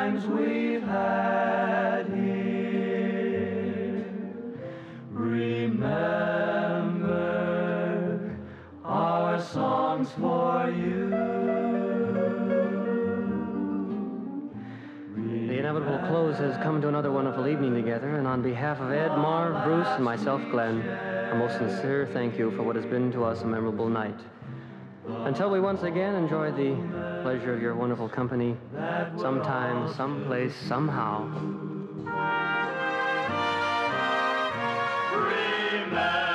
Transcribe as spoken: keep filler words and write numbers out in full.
times we've had here. Remember our songs for you. The inevitable close has come to another wonderful evening together, and on behalf of Ed, Marv, Bruce, and myself, Glenn, a most sincere thank you for what has been to us a memorable night. Until we once again enjoy the pleasure of your wonderful company, sometime, someplace, somehow. Remember